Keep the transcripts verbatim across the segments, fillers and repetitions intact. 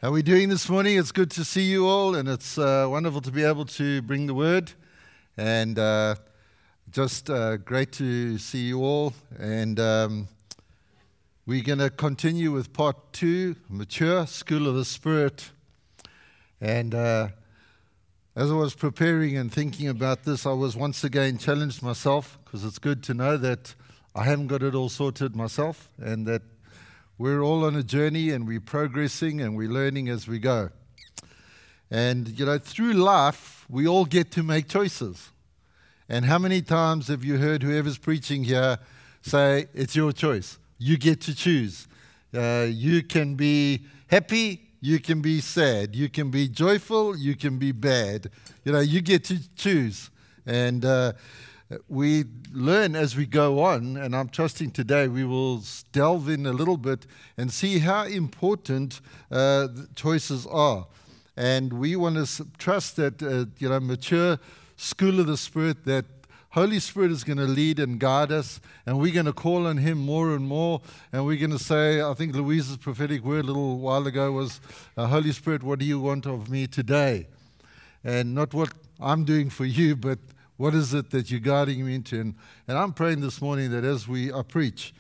How are we doing this morning? It's good to see you all, and it's uh, wonderful to be able to bring the word. And uh, just uh, great to see you all. And um, we're going to continue with part two, Mature, School of the Spirit. And uh, as I was preparing and thinking about this, I was once again challenged myself, because it's good to know that I haven't got it all sorted myself, and that we're all on a journey, and we're progressing, and we're learning as we go. And, you know, through life, we all get to make choices. And how many times have you heard whoever's preaching here say, it's your choice. You get to choose. Uh, you can be happy, you can be sad. You can be joyful, you can be bad. You know, you get to choose. And uh, we learn as we go on, and I'm trusting today we will delve in a little bit and see how important uh, the choices are. And we want to trust that, uh, you know, mature school of the Spirit, that Holy Spirit is going to lead and guide us, and we're going to call on Him more and more, and we're going to say, I think Louise's prophetic word a little while ago was, uh, Holy Spirit, what do you want of me today? And not what I'm doing for you, but what is it that you're guiding me into? And, and I'm praying this morning that as we I preach,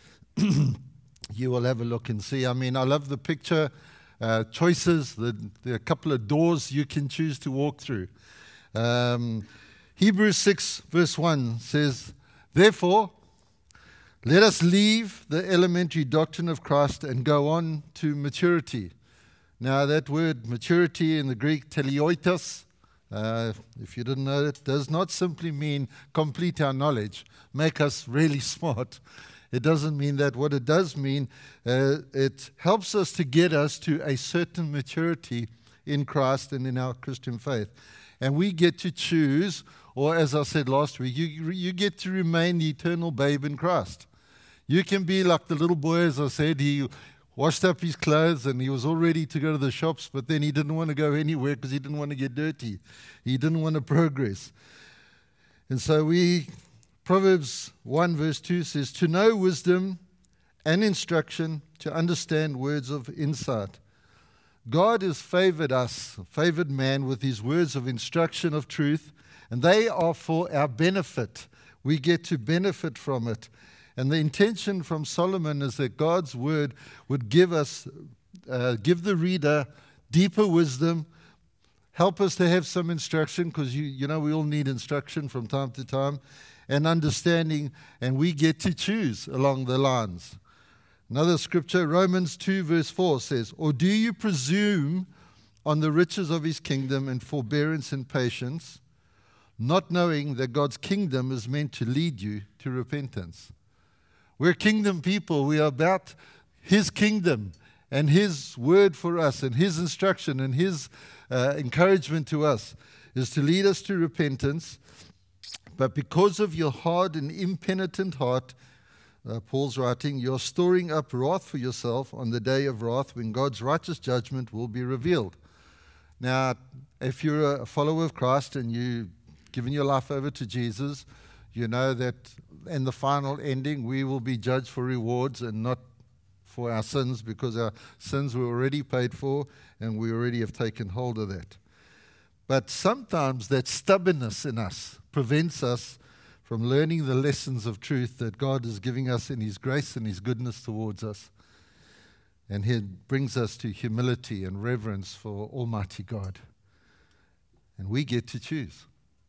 you will have a look and see. I mean, I love the picture, uh, choices, the, the couple of doors you can choose to walk through. Um, Hebrews six verse one says, therefore, let us leave the elementary doctrine of Christ and go on to maturity. Now, that word maturity in the Greek, teleioitos, Uh, if you didn't know it, does not simply mean complete our knowledge, make us really smart. It doesn't mean that. What it does mean, uh, it helps us to get us to a certain maturity in Christ and in our Christian faith. And we get to choose, or as I said last week, you, you get to remain the eternal babe in Christ. You can be like the little boy, as I said, he washed up his clothes and he was all ready to go to the shops, but then he didn't want to go anywhere because he didn't want to get dirty. He didn't want to progress. And so we, Proverbs one verse two says, to know wisdom and instruction, to understand words of insight. God has favored us, favored man with his words of instruction of truth, and they are for our benefit. We get to benefit from it. And the intention from Solomon is that God's word would give us, uh, give the reader deeper wisdom, help us to have some instruction, because you, you know we all need instruction from time to time, and understanding, and we get to choose along the lines. Another scripture, Romans two verse four says, or do you presume on the riches of his kingdom and forbearance and patience, not knowing that God's kingdom is meant to lead you to repentance? We're kingdom people. We are about His kingdom and His word for us, and His instruction and His uh, encouragement to us is to lead us to repentance. But because of your hard and impenitent heart, uh, Paul's writing, you're storing up wrath for yourself on the day of wrath when God's righteous judgment will be revealed. Now, if you're a follower of Christ and you've given your life over to Jesus, you know that in the final ending, we will be judged for rewards and not for our sins, because our sins were already paid for and we already have taken hold of that. But sometimes that stubbornness in us prevents us from learning the lessons of truth that God is giving us in His grace and His goodness towards us. And He brings us to humility and reverence for Almighty God. And we get to choose.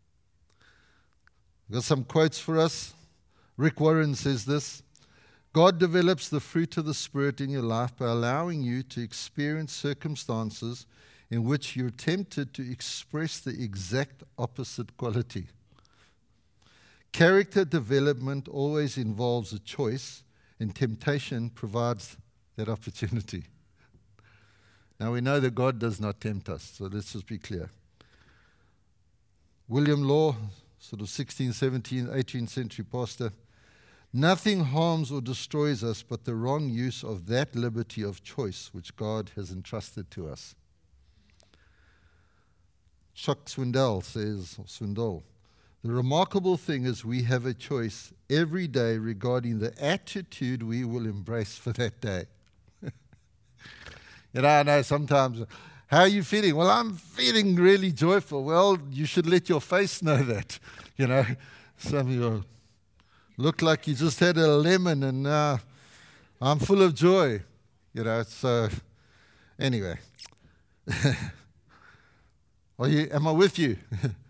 I've got some quotes for us. Rick Warren says this: God develops the fruit of the Spirit in your life by allowing you to experience circumstances in which you're tempted to express the exact opposite quality. Character development always involves a choice, and temptation provides that opportunity. Now we know that God does not tempt us, so let's just be clear. William Law, sort of sixteenth, seventeenth, eighteenth century pastor, nothing harms or destroys us but the wrong use of that liberty of choice which God has entrusted to us. Chuck Swindoll says, or Swindoll, the remarkable thing is we have a choice every day regarding the attitude we will embrace for that day. You know, I know sometimes, how are you feeling? Well, I'm feeling really joyful. Well, you should let your face know that. You know, some of you look like you just had a lemon and uh, I'm full of joy. You know, so anyway. Are you, am I with you?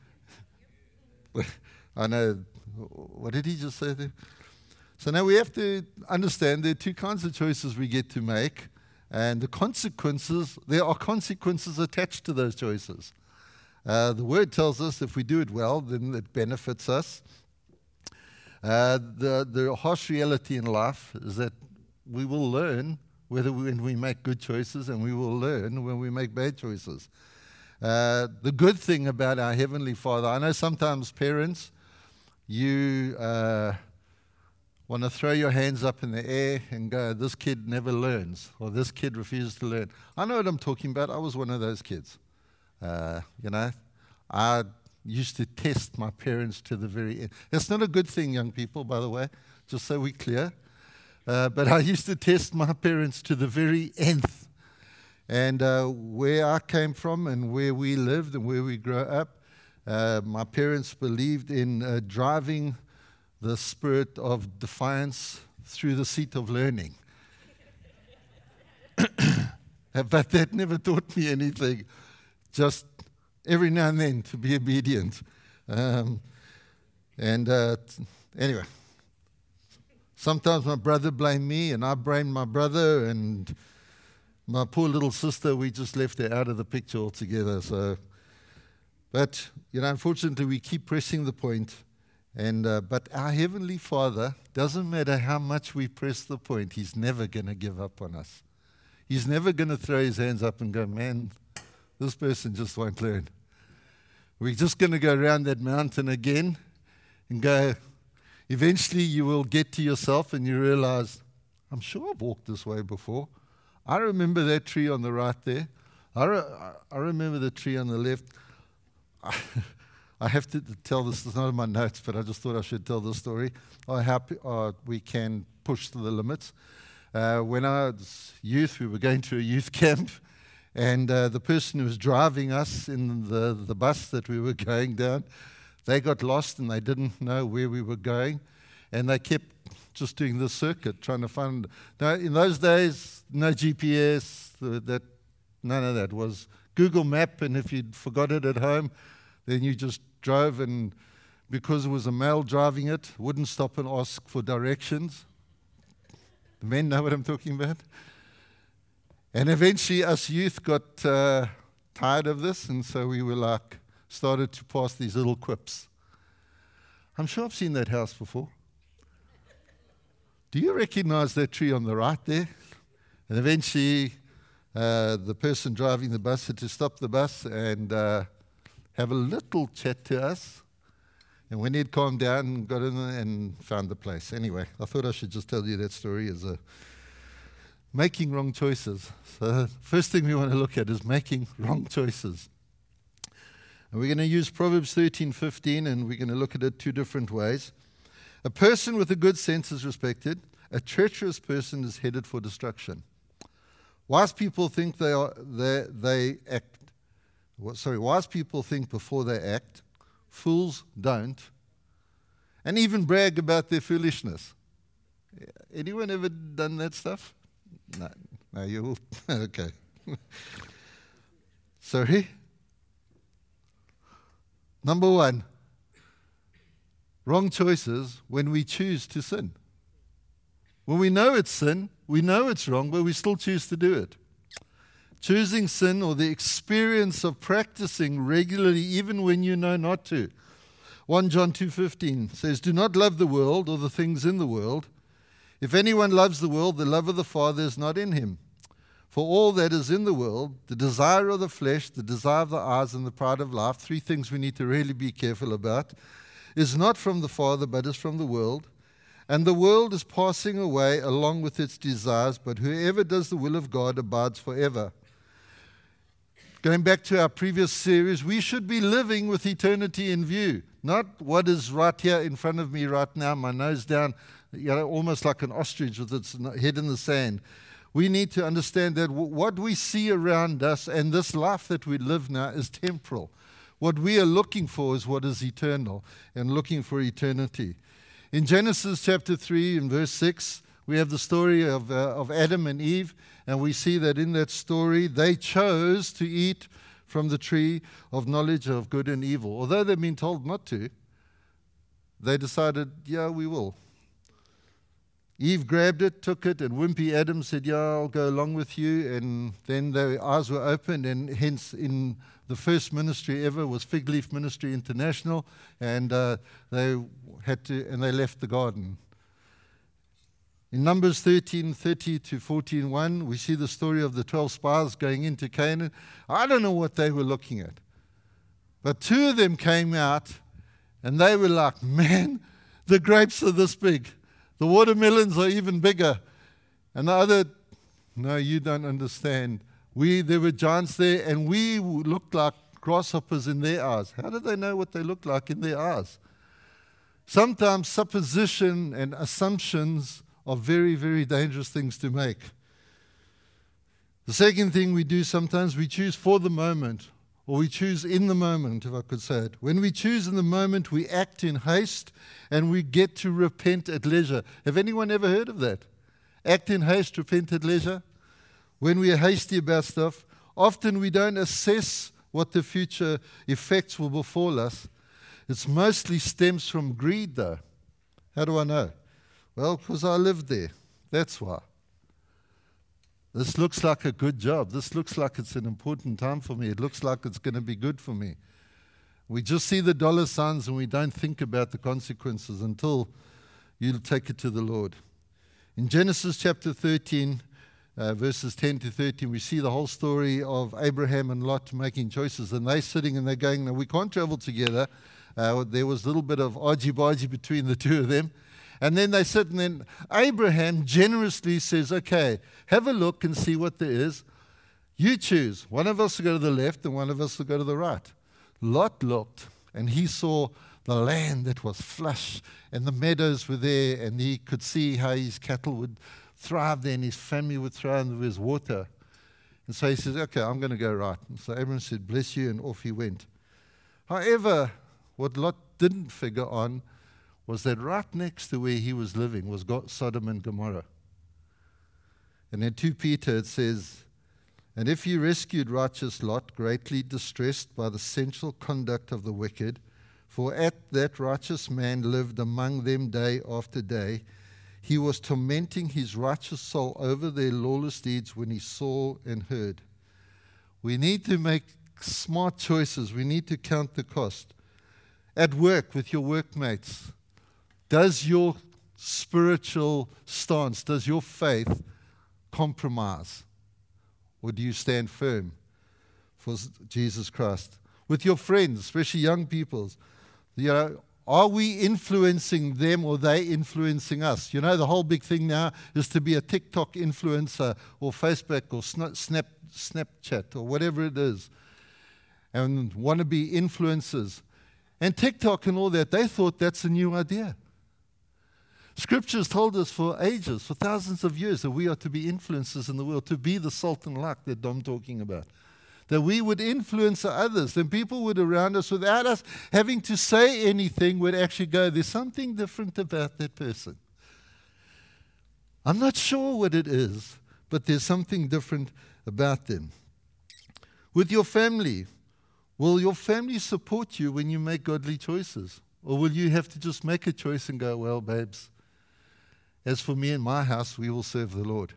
I know. What did he just say there? So now we have to understand there are two kinds of choices we get to make, and the consequences, there are consequences attached to those choices. Uh, the Word tells us if we do it well, then it benefits us. Uh, the, the harsh reality in life is that we will learn whether we, when we make good choices, and we will learn when we make bad choices. Uh, the good thing about our Heavenly Father, I know sometimes parents, you uh, want to throw your hands up in the air and go, this kid never learns, or this kid refuses to learn. I know what I'm talking about. I was one of those kids. Uh, you know, I used to test my parents to the very end. That's not a good thing, young people, by the way, just so we're clear. Uh, but I used to test my parents to the very nth. And uh, where I came from and where we lived and where we grew up, uh, my parents believed in uh, driving the spirit of defiance through the seat of learning. But that never taught me anything, just every now and then to be obedient. Um, and uh, t- anyway, sometimes my brother blamed me and I blamed my brother, and my poor little sister, we just left her out of the picture altogether. So, but, you know, unfortunately we keep pressing the point. And uh, but our Heavenly Father, doesn't matter how much we press the point, He's never going to give up on us. He's never going to throw His hands up and go, man, this person just won't learn. We're just going to go around that mountain again and go, eventually you will get to yourself and you realize, I'm sure I've walked this way before. I remember that tree on the right there. I, re- I remember the tree on the left. I I have to tell this, it's not in my notes, but I just thought I should tell this story. Oh, how p- oh, we can push to the limits. Uh, when I was youth, we were going to a youth camp, and uh, the person who was driving us in the, the bus that we were going down, they got lost and they didn't know where we were going, and they kept just doing the circuit, trying to find. Now, in those days, no G P S, uh, that none of that. Was Google Map, and if you'd forgot it at home, then you just drove, and because it was a male driving it, wouldn't stop and ask for directions. The men know what I'm talking about. And eventually us youth got uh, tired of this, and so we were like, started to pass these little quips. I'm sure I've seen that house before. Do you recognize that tree on the right there? And eventually uh, the person driving the bus had to stop the bus and uh, have a little chat to us. And when he'd calmed down, got in there and found the place. Anyway, I thought I should just tell you that story as a making wrong choices. So first thing we want to look at is making wrong choices. And we're going to use Proverbs thirteen fifteen, and we're going to look at it two different ways. A person with a good sense is respected. A treacherous person is headed for destruction. Wise people think they are they, they act. Sorry, wise people think before they act. Fools don't, and even brag about their foolishness. Anyone ever done that stuff? No, no, you okay. Sorry. Number one, wrong choices when we choose to sin. When we know it's sin, we know it's wrong, but we still choose to do it. Choosing sin, or the experience of practicing regularly even when you know not to. First John two fifteen says, "Do not love the world or the things in the world. If anyone loves the world, the love of the Father is not in him. For all that is in the world, the desire of the flesh, the desire of the eyes, and the pride of life," three things we need to really be careful about, "is not from the Father, but is from the world. And the world is passing away along with its desires, but whoever does the will of God abides forever." Going back to our previous series, we should be living with eternity in view, not what is right here in front of me right now, my nose down, you know, almost like an ostrich with its head in the sand. We need to understand that w- what we see around us and this life that we live now is temporal. What we are looking for is what is eternal, and looking for eternity. In Genesis chapter three and verse six, we have the story of, uh, of Adam and Eve, and we see that in that story they chose to eat from the tree of knowledge of good and evil. Although they've been told not to, they decided, yeah, we will. Eve grabbed it, took it, and wimpy Adam said, yeah, I'll go along with you. And then their eyes were opened, and hence in the first ministry ever was Fig Leaf Ministry International, and uh, they had to, and they left the garden. In Numbers thirteen thirty to fourteen one, we see the story of the twelve spies going into Canaan. I don't know what they were looking at, but two of them came out, and they were like, man, the grapes are this big. The watermelons are even bigger. And the other, no, you don't understand. We, there were giants there, and we looked like grasshoppers in their eyes. How did they know what they looked like in their eyes? Sometimes supposition and assumptions are very, very dangerous things to make. The second thing we do sometimes, we choose for the moment, or we choose in the moment, if I could say it. When we choose in the moment, we act in haste, and we get to repent at leisure. Have anyone ever heard of that? Act in haste, repent at leisure? When we are hasty about stuff, often we don't assess what the future effects will befall us. It mostly stems from greed, though. How do I know? Well, because I lived there. That's why. This looks like a good job. This looks like it's an important time for me. It looks like it's going to be good for me. We just see the dollar signs and we don't think about the consequences until you take it to the Lord. In Genesis chapter thirteen, uh, verses ten to thirteen, we see the whole story of Abraham and Lot making choices. And they're sitting and they're going, no, we can't travel together. Uh, there was a little bit of argy-bargy between the two of them. And then they sit, and then Abraham generously says, okay, have a look and see what there is. You choose. One of us will go to the left and one of us will go to the right. Lot looked, and he saw the land that was flush, and the meadows were there, and he could see how his cattle would thrive there, and his family would thrive, and there was water. And so he says, okay, I'm going to go right. And so Abraham said, bless you, and off he went. However, what Lot didn't figure on was that right next to where he was living was Sodom and Gomorrah. And in Second Peter it says, and if you rescued righteous Lot, greatly distressed by the sensual conduct of the wicked, for at that righteous man lived among them day after day, he was tormenting his righteous soul over their lawless deeds when he saw and heard. We need to make smart choices. We need to count the cost. At work with your workmates, does your spiritual stance, does your faith compromise? Or do you stand firm for Jesus Christ? With your friends, especially young people, you know, are we influencing them or they influencing us? You know, the whole big thing now is to be a TikTok influencer or Facebook or Snap, Snapchat or whatever it is, and want to be influencers. And TikTok and all that, they thought that's a new idea. Scriptures told us for ages, for thousands of years, that we are to be influencers in the world, to be the salt and light that I'm talking about. That we would influence others, and people would around us, without us having to say anything, would actually go, there's something different about that person. I'm not sure what it is, but there's something different about them. With your family, will your family support you when you make godly choices? Or will you have to just make a choice and go, well, babes, as for me and my house, we will serve the Lord.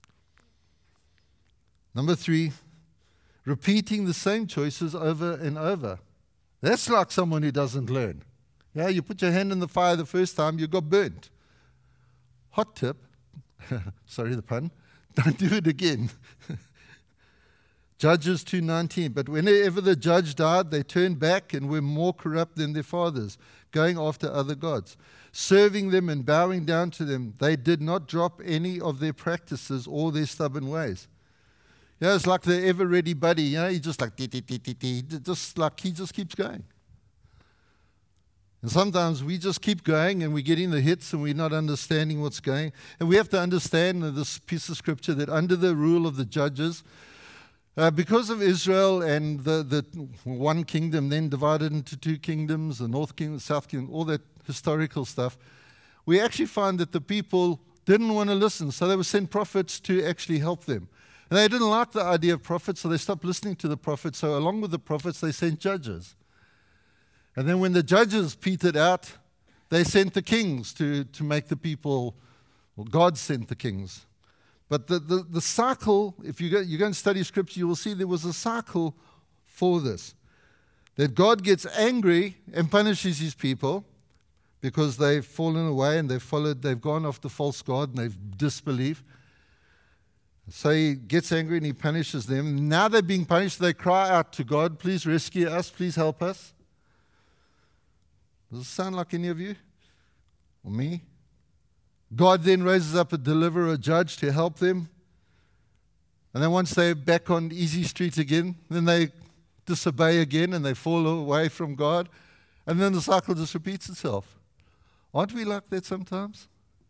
Number three, repeating the same choices over and over. That's like someone who doesn't learn. Yeah, you put your hand in the fire the first time, you got burnt. Hot tip, sorry the pun, don't do it again. Judges two nineteen, but whenever the judge died, they turned back and were more corrupt than their fathers, going after other gods, serving them and bowing down to them. They did not drop any of their practices or their stubborn ways. You know, it's like the ever-ready buddy. You know, he just like, dee, dee, dee, dee, dee, just like he just keeps going. And sometimes we just keep going and we're getting the hits and we're not understanding what's going. And we have to understand in this piece of scripture that under the rule of the judges, uh, because of Israel and the, the one kingdom then divided into two kingdoms, the north kingdom, the south kingdom, all that historical stuff, we actually find that the people didn't want to listen. So they would send prophets to actually help them. And they didn't like the idea of prophets, so they stopped listening to the prophets. So along with the prophets, they sent judges. And then when the judges petered out, they sent the kings to, to make the people, well, God sent the kings. But the, the, the cycle, if you go, you go and study Scripture, you will see there was a cycle for this. That God gets angry and punishes his people because they've fallen away and they've followed, they've gone off the false God and they've disbelieved. So he gets angry and he punishes them. Now they're being punished, they cry out to God, please rescue us, please help us. Does it sound like any of you? Or me? God then raises up a deliverer, a judge to help them. And then once they're back on easy street again, then they disobey again and they fall away from God. And then the cycle just repeats itself. Aren't we like that sometimes?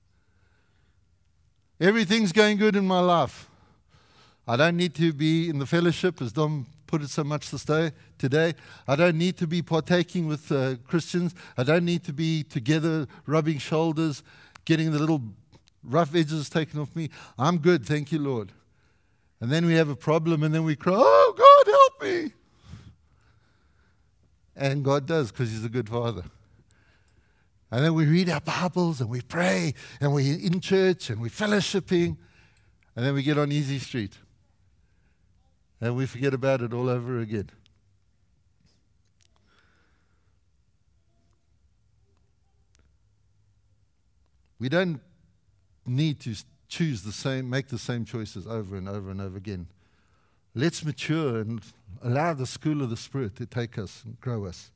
Everything's going good in my life. I don't need to be in the fellowship, as Dom put it so much this day, today. I don't need to be partaking with uh, Christians. I don't need to be together, rubbing shoulders, getting the little rough edges taken off me. I'm good, thank you, Lord. And then we have a problem, and then we cry, oh, God, help me. And God does, because he's a good Father. And then we read our Bibles, and we pray, and we're in church, and we're fellowshipping, and then we get on easy street. And we forget about it all over again. We don't need to choose the same, make the same choices over and over and over again. Let's mature and allow the school of the Spirit to take us and grow us.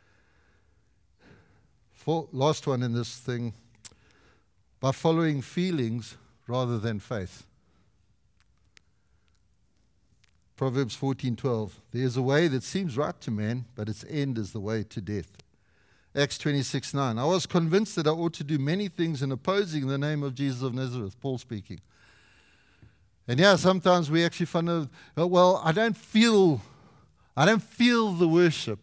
For, last one in this thing, by following feelings rather than faith. Proverbs fourteen twelve. There is a way that seems right to man, but its end is the way to death. Acts twenty-six nine. I was convinced that I ought to do many things in opposing the name of Jesus of Nazareth. Paul speaking. And yeah, sometimes we actually find out, oh, well, I don't feel, I don't feel the worship.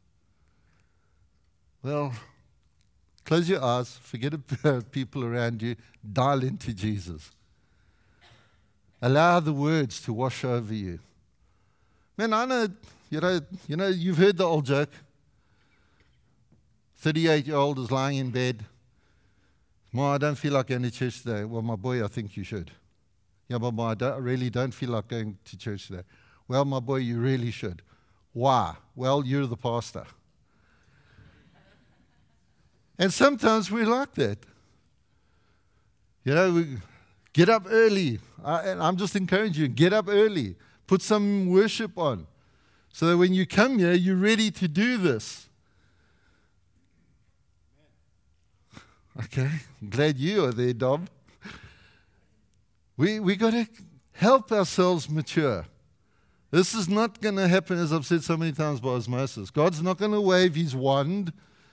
Well, close your eyes, forget about people around you, dial into Jesus. Allow the words to wash over you. Man, I know, you know, you know, you've heard the old joke. thirty-eight-year-old is lying in bed. Ma, I don't feel like going to church today. Well, my boy, I think you should. Yeah, but Ma, I, don't, I really don't feel like going to church today. Well, my boy, you really should. Why? Well, you're the pastor. And sometimes we're like that. You know, we get up early. I, and I'm just encouraging you, get up early. Put some worship on. So that when you come here, you're ready to do this. Okay, I'm glad you are there, Dom. We we got to help ourselves mature. This is not going to happen, as I've said so many times, by osmosis. God's not going to wave his wand.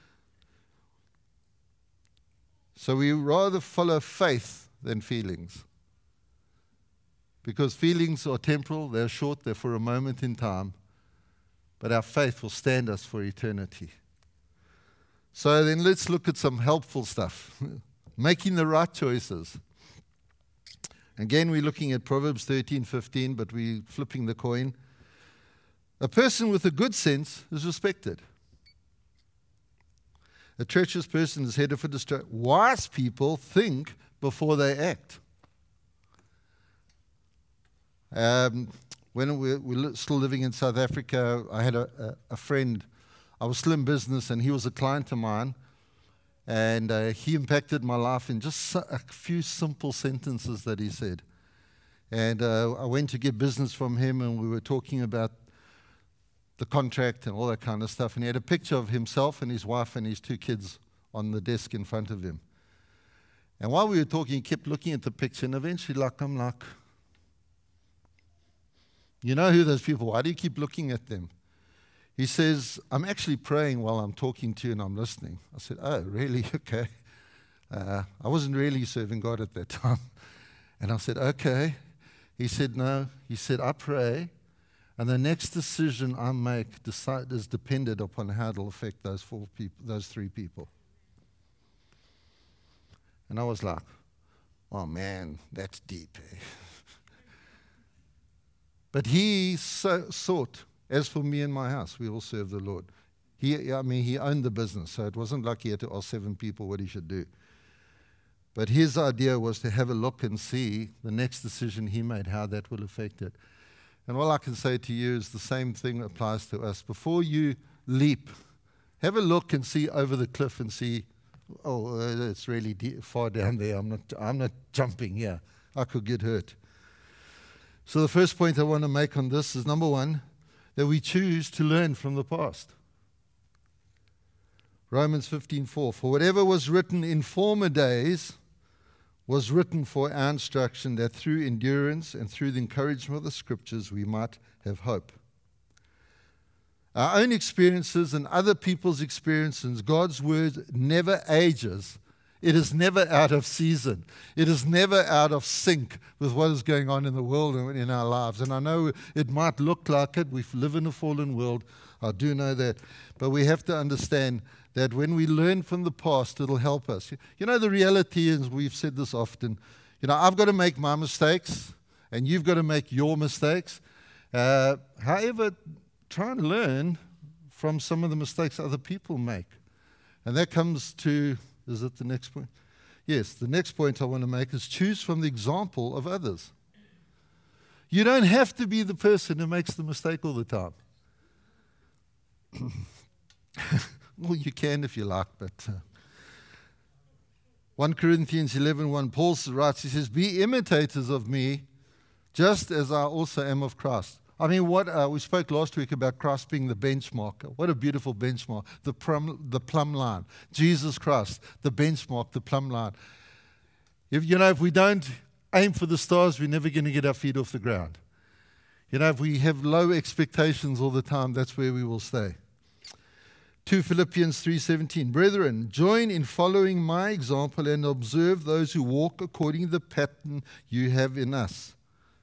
So we rather follow faith than feelings. Because feelings are temporal, they're short, they're for a moment in time. But our faith will stand us for eternity. So then let's look at some helpful stuff. Making the right choices. Again, we're looking at Proverbs thirteen fifteen, but we're flipping the coin. A person with a good sense is respected. A treacherous person is headed for destruction. Wise people think before they act. Um, when we were still living in South Africa, I had a, a, a friend. I was still in business, and he was a client of mine. And uh, he impacted my life in just a few simple sentences that he said. And uh, I went to get business from him, and we were talking about the contract and all that kind of stuff. And he had a picture of himself and his wife and his two kids on the desk in front of him. And while we were talking, he kept looking at the picture, and eventually, like, I'm like, you know who those people are? Why do you keep looking at them? He says, I'm actually praying while I'm talking to you and I'm listening. I said, oh, really? Okay. Uh, I wasn't really serving God at that time. And I said, okay. He said, no. He said, I pray, and the next decision I make decide, is dependent upon how it will affect those four people, those three people. And I was like, oh man, that's deep. Eh? But he so, sought, as for me and my house, we will serve the Lord. He, I mean, he owned the business, so it wasn't like he had to ask seven people what he should do. But his idea was to have a look and see the next decision he made, how that will affect it. And all I can say to you is the same thing applies to us. Before you leap, have a look and see over the cliff and see, oh, uh, it's really deep, far down there. I'm not, I'm not jumping here. I could get hurt. So the first point I want to make on this is, number one, that we choose to learn from the past. Romans fifteen four, for whatever was written in former days was written for our instruction, that through endurance and through the encouragement of the Scriptures we might have hope. Our own experiences and other people's experiences, God's word never ages. It is never out of season. It is never out of sync with what is going on in the world and in our lives. And I know it might look like it. We live in a fallen world. I do know that. But we have to understand that when we learn from the past, it'll help us. You know, the reality is, we've said this often, you know, I've got to make my mistakes, and you've got to make your mistakes. Uh, however, try and learn from some of the mistakes other people make. And that comes to... Is it the next point? Yes, the next point I want to make is choose from the example of others. You don't have to be the person who makes the mistake all the time. Well, you can if you like, but... Uh, First Corinthians eleven one, Paul writes, he says, be imitators of me, just as I also am of Christ. I mean, what uh, we spoke last week about Christ being the benchmark. What a beautiful benchmark, the plumb, the plumb line. Jesus Christ, the benchmark, the plumb line. If you know, if we don't aim for the stars, we're never going to get our feet off the ground. You know, if we have low expectations all the time, that's where we will stay. Second Philippians three seventeen, brethren, join in following my example and observe those who walk according to the pattern you have in us.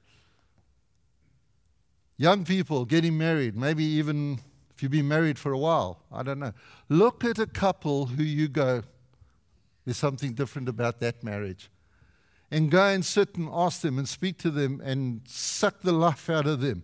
Young people getting married, maybe even if you've been married for a while, I don't know. Look at a couple who you go, there's something different about that marriage. And go and sit and ask them and speak to them and suck the life out of them.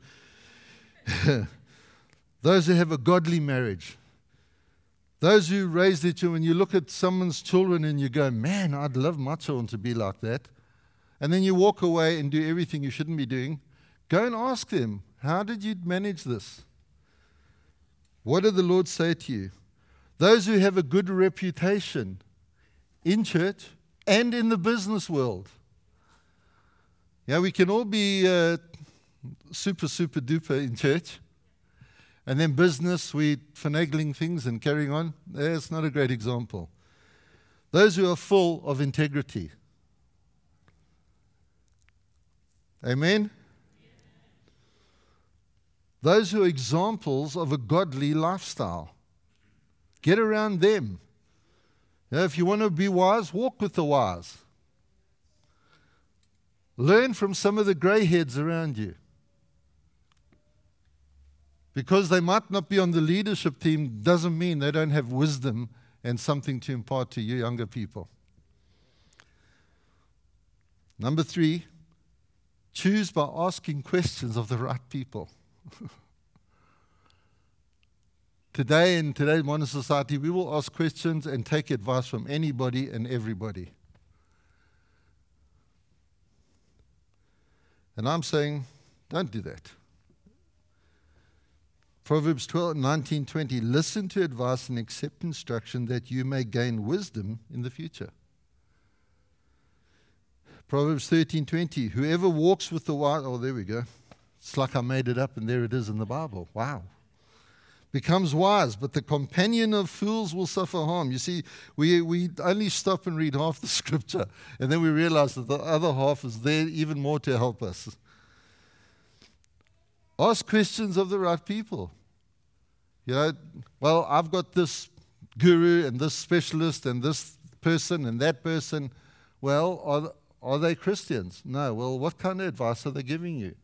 Those who have a godly marriage. Those who raise their children, you look at someone's children and you go, man, I'd love my children to be like that. And then you walk away and do everything you shouldn't be doing. Go and ask them, how did you manage this? What did the Lord say to you? Those who have a good reputation in church and in the business world. Yeah, we can all be uh, super, super duper in church. And then business, we finagling things and carrying on. That's not a great example. Those who are full of integrity. Amen? Those who are examples of a godly lifestyle. Get around them. You know, if you want to be wise, walk with the wise. Learn from some of the grey heads around you. Because they might not be on the leadership team doesn't mean they don't have wisdom and something to impart to you younger people. Number three, choose by asking questions of the right people. Today, in today's modern society, we will ask questions and take advice from anybody and everybody. And I'm saying, don't do that. Proverbs twelve, nineteen, twenty, listen to advice and accept instruction that you may gain wisdom in the future. Proverbs thirteen, twenty, whoever walks with the wise, oh, there we go. It's like I made it up and there it is in the Bible. Wow. Becomes wise, but the companion of fools will suffer harm. You see, we, we only stop and read half the scripture, and then we realize that the other half is there even more to help us. Ask questions of the right people. You know, well, I've got this guru and this specialist and this person and that person. Well, are, are they Christians? No. Well, what kind of advice are they giving you?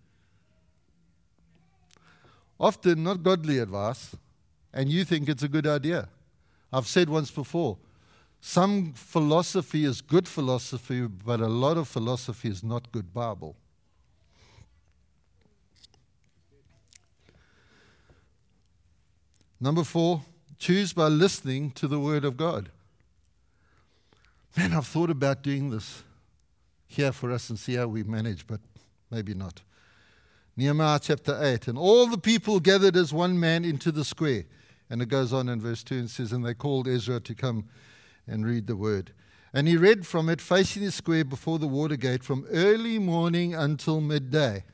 Often not godly advice, and you think it's a good idea. I've said once before, some philosophy is good philosophy, but a lot of philosophy is not good Bible. Number four, choose by listening to the Word of God. Man, I've thought about doing this here for us and see how we manage, but maybe not. Nehemiah chapter eight, and all the people gathered as one man into the square. And it goes on in verse two and says, and they called Ezra to come and read the word. And he read from it, facing the square before the water gate, from early morning until midday.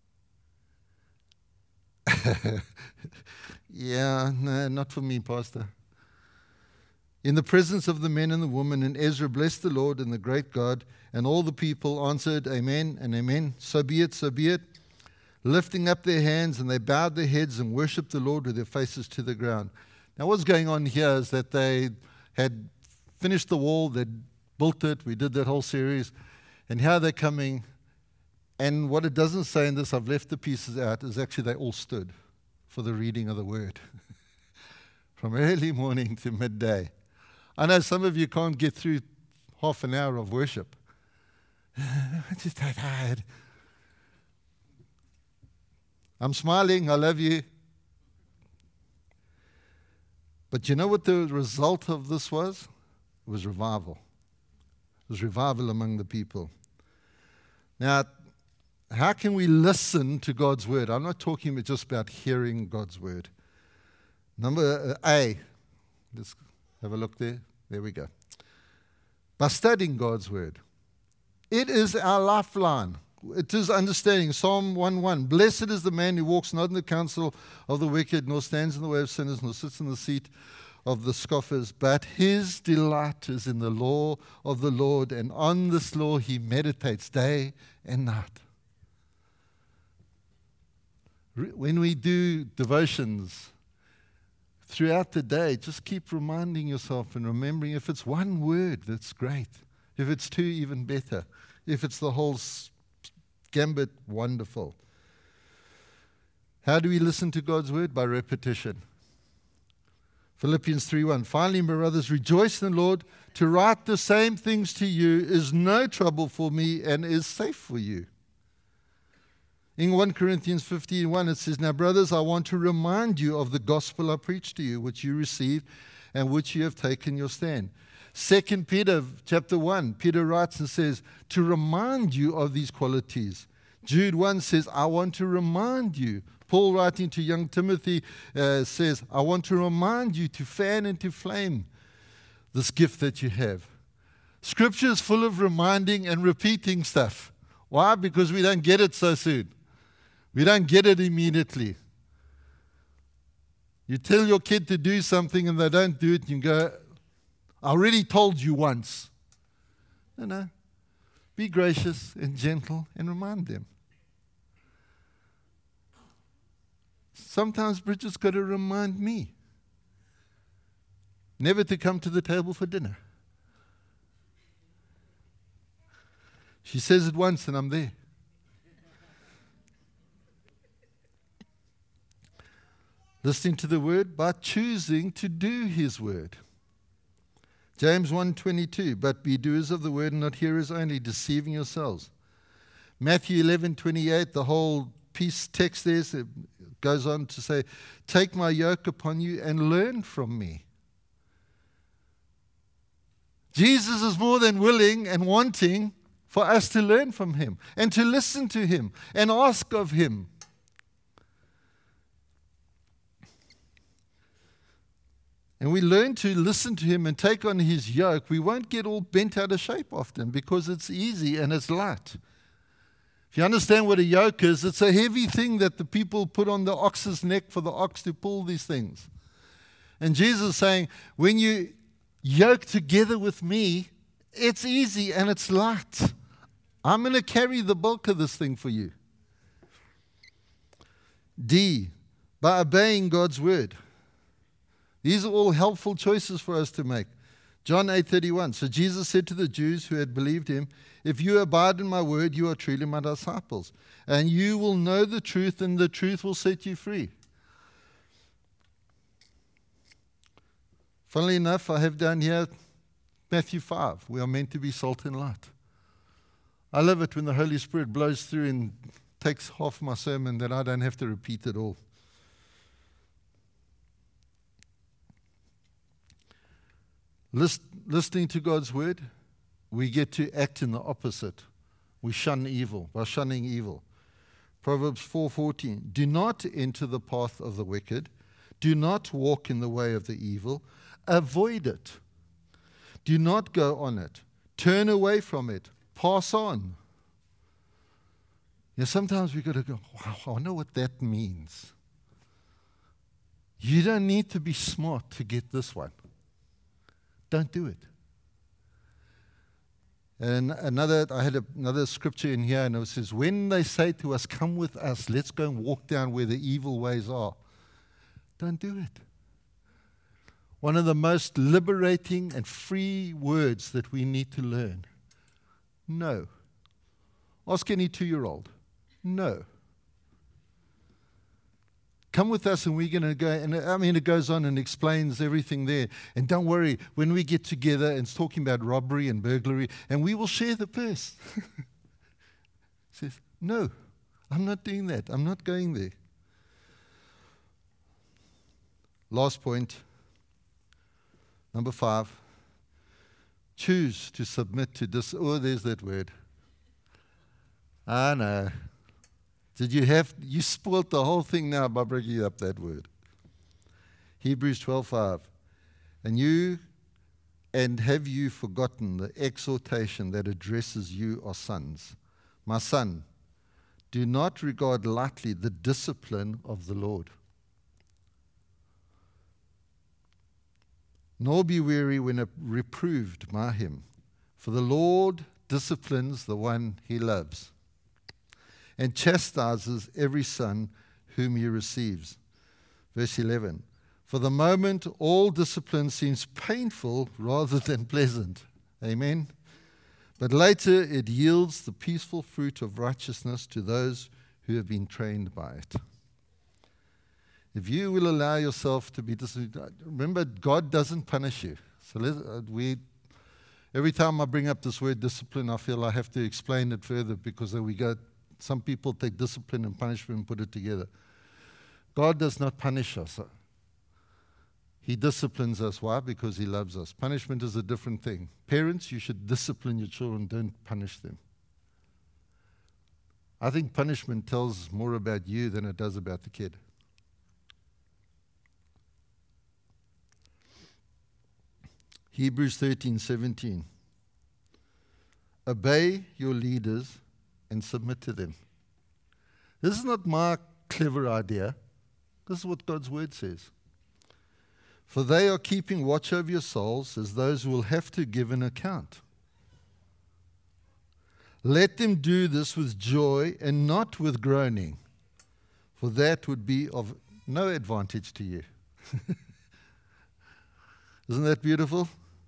Yeah, no, not for me, Pastor. In the presence of the men and the women, and Ezra blessed the Lord and the great God, and all the people answered, Amen and Amen. So be it, so be it. Lifting up their hands, and they bowed their heads and worshipped the Lord with their faces to the ground. Now, what's going on here is that they had finished the wall, they'd built it, we did that whole series, and how they're coming. And what it doesn't say in this, I've left the pieces out, is actually they all stood for the reading of the word. From early morning to midday. I know some of you can't get through half an hour of worship. I'm just so tired. I'm smiling, I love you. But you know what the result of this was? It was revival. It was revival among the people. Now, how can we listen to God's word? I'm not talking just about hearing God's word. Number A, let's have a look there. There we go. By studying God's word. It is our lifeline. It is understanding. Psalm one one. Blessed is the man who walks not in the counsel of the wicked, nor stands in the way of sinners, nor sits in the seat of the scoffers, but his delight is in the law of the Lord, and on this law he meditates day and night. When we do devotions throughout the day, just keep reminding yourself and remembering, if it's one word, that's great. If it's two, even better. If it's the whole gambit, wonderful. How do we listen to God's word? By repetition. Philippians three one. Finally, my brothers, rejoice in the Lord. To write the same things to you is no trouble for me and is safe for you. In First Corinthians fifteen one, it says, now, brothers, I want to remind you of the gospel I preached to you, which you received and which you have taken your stand. Second Peter chapter one, Peter writes and says, to remind you of these qualities. Jude one says, I want to remind you. Paul, writing to young Timothy, uh, says, I want to remind you to fan and to flame this gift that you have. Scripture is full of reminding and repeating stuff. Why? Because we don't get it so soon. We don't get it immediately. You tell your kid to do something and they don't do it, and you go, I already told you once. No, no. Be gracious and gentle and remind them. Sometimes Bridget's got to remind me never to come to the table for dinner. She says it once and I'm there. Listening to the word by choosing to do his word. James one twenty-two, but be doers of the word and not hearers only, deceiving yourselves. Matthew eleven twenty-eight, the whole piece text there goes on to say, take my yoke upon you and learn from me. Jesus is more than willing and wanting for us to learn from him and to listen to him and ask of him. And we learn to listen to him and take on his yoke, we won't get all bent out of shape often because it's easy and it's light. If you understand what a yoke is, it's a heavy thing that the people put on the ox's neck for the ox to pull these things. And Jesus is saying, when you yoke together with me, it's easy and it's light. I'm going to carry the bulk of this thing for you. D, by obeying God's word. These are all helpful choices for us to make. John eight thirty-one. So Jesus said to the Jews who had believed him, if you abide in my word, you are truly my disciples. And you will know the truth, and the truth will set you free. Funnily enough, I have down here Matthew five. We are meant to be salt and light. I love it when the Holy Spirit blows through and takes half my sermon that I don't have to repeat it all. List, listening to God's word, we get to act in the opposite. We shun evil by shunning evil. Proverbs four fourteen. Do not enter the path of the wicked. Do not walk in the way of the evil. Avoid it. Do not go on it. Turn away from it. Pass on. Yeah, sometimes we've got to go, wow, I wonder what that means. You don't need to be smart to get this one. Don't do it. And another, I had a, another scripture in here, and it says, when they say to us, come with us, let's go and walk down where the evil ways are. Don't do it. One of the most liberating and free words that we need to learn. No. Ask any two-year-old. No. Come with us and we're going to go. And I mean, it goes on and explains everything there. And don't worry, when we get together and it's talking about robbery and burglary, and we will share the purse. Says, no, I'm not doing that. I'm not going there. Last point. Number five. Choose to submit to dis. Oh, there's that word. I know. Did you have, you spoiled the whole thing now by bringing up that word. Hebrews twelve five. And you, and have you forgotten the exhortation that addresses you as sons? My son, do not regard lightly the discipline of the Lord, nor be weary when reproved by him. For the Lord disciplines the one he loves, and chastises every son whom he receives. Verse eleven. For the moment, all discipline seems painful rather than pleasant. Amen. But later it yields the peaceful fruit of righteousness to those who have been trained by it. If you will allow yourself to be disciplined, remember, God doesn't punish you. So let, uh, we, every time I bring up this word discipline, I feel I have to explain it further, because then we go, some people take discipline and punishment and put it together. God does not punish us. He disciplines us. Why? Because he loves us. Punishment is a different thing. Parents, you should discipline your children, don't punish them. I think punishment tells more about you than it does about the kid. Hebrews thirteen seventeen. Obey your leaders and submit to them. This is not my clever idea. This is what God's word says. For they are keeping watch over your souls as those who will have to give an account. Let them do this with joy and not with groaning, for that would be of no advantage to you. Isn't that beautiful?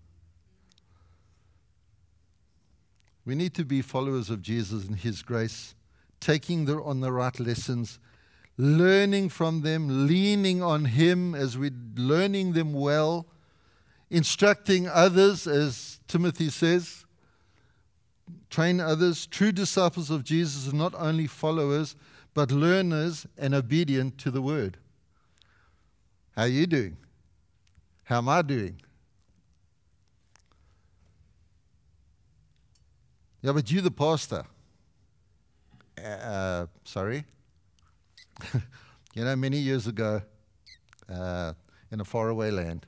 We need to be followers of Jesus and his grace, taking the, on the right lessons, learning from them, leaning on him as we're learning them well, instructing others, as Timothy says, train others. True disciples of Jesus are not only followers, but learners and obedient to the word. How are you doing? How am I doing? Yeah, but you the pastor. Uh, sorry? You know, many years ago, uh, in a faraway land,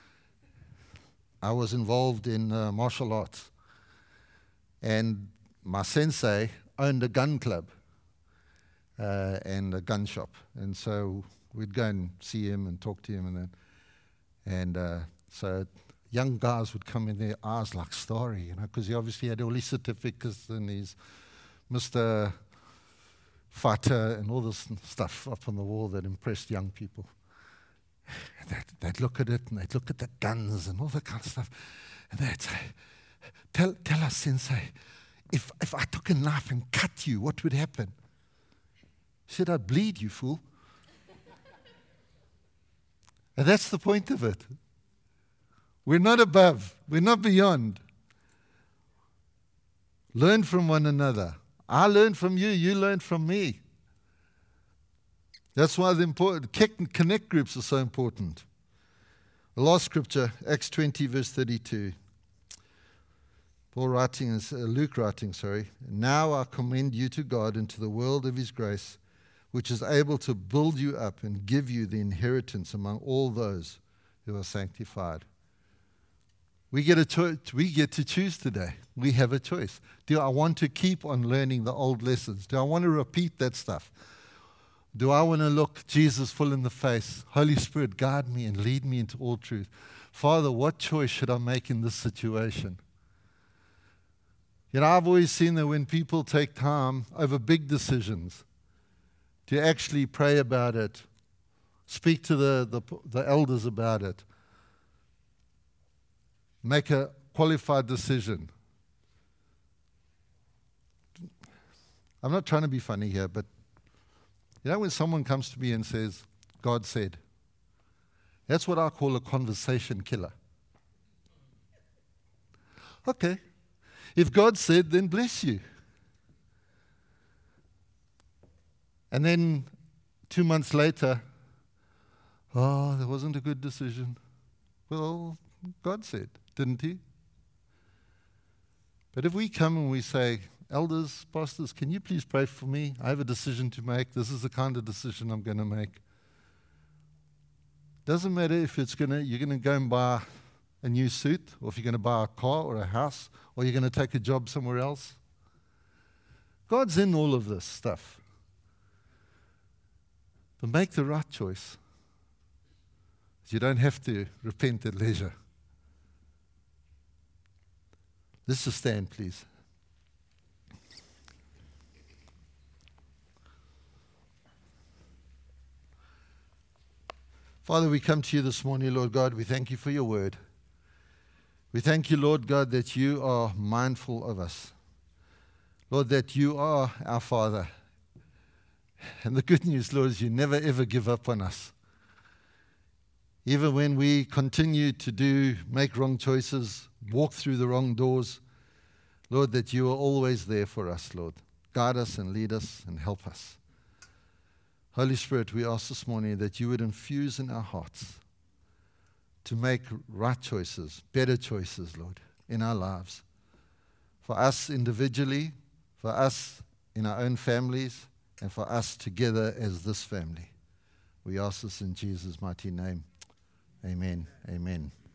I was involved in uh, martial arts. And my sensei owned a gun club uh, and a gun shop. And so we'd go and see him and talk to him and then. And uh, so young guys would come in, their eyes like starry, you know, because he obviously had all his certificates and his Mister Fighter and all this stuff up on the wall that impressed young people. And they'd, they'd look at it and they'd look at the guns and all that kind of stuff. And they'd say, tell, tell us, Sensei, if, if I took a knife and cut you, what would happen? He said, I'd bleed, you fool. And that's the point of it. We're not above. We're not beyond. Learn from one another. I learn from you. You learn from me. That's why the important connect groups are so important. The last scripture, Acts twenty, verse thirty-two. Paul writing, uh, Luke writing, sorry. Now I commend you to God and to the world of his grace, which is able to build you up and give you the inheritance among all those who are sanctified. We get a cho- we get to choose today. We have a choice. Do I want to keep on learning the old lessons? Do I want to repeat that stuff? Do I want to look Jesus full in the face? Holy Spirit, guide me and lead me into all truth. Father, what choice should I make in this situation? You know, I've always seen that when people take time over big decisions, to actually pray about it, speak to the, the, the elders about it, make a qualified decision. I'm not trying to be funny here, but you know when someone comes to me and says, God said, that's what I call a conversation killer. Okay. If God said, then bless you. And then two months later, oh, that wasn't a good decision. Well, God said, didn't he? But if we come and we say, elders, pastors, can you please pray for me? I have a decision to make. This is the kind of decision I'm going to make. Doesn't matter if it's gonna you're going to go and buy a new suit, or if you're going to buy a car or a house, or you're going to take a job somewhere else. God's in all of this stuff. But make the right choice. You don't have to repent at leisure. Let's just stand, please. Father, we come to you this morning, Lord God. We thank you for your word. We thank you, Lord God, that you are mindful of us. Lord, that you are our Father. And the good news, Lord, is you never ever give up on us. Even when we continue to do, make wrong choices, walk through the wrong doors, Lord, that you are always there for us, Lord. Guide us and lead us and help us. Holy Spirit, we ask this morning that you would infuse in our hearts to make right choices, better choices, Lord, in our lives. For us individually, for us in our own families, and for us together as this family. We ask this in Jesus' mighty name. Amen. Amen.